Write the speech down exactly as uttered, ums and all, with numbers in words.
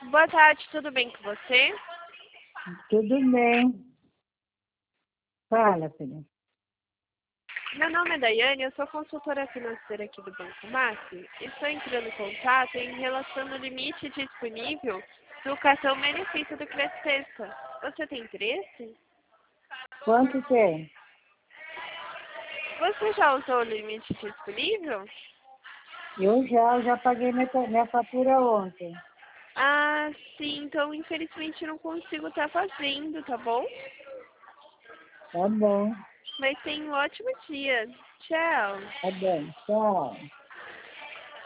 Boa tarde, tudo bem com você? Tudo bem. Fala, filha. Meu nome é Daiane, eu sou consultora financeira aqui do Banco Macro. Estou entrando em contato em relação ao limite disponível do cartão benefício do Crescesta. Você tem interesse? Quanto tem? Você já usou o limite disponível? Eu já, já paguei minha, minha fatura ontem. Ah, sim, então infelizmente eu não consigo estar fazendo, tá bom? Tá bom, Mas tenha um ótimo dia. Tchau. tá bom. Tchau.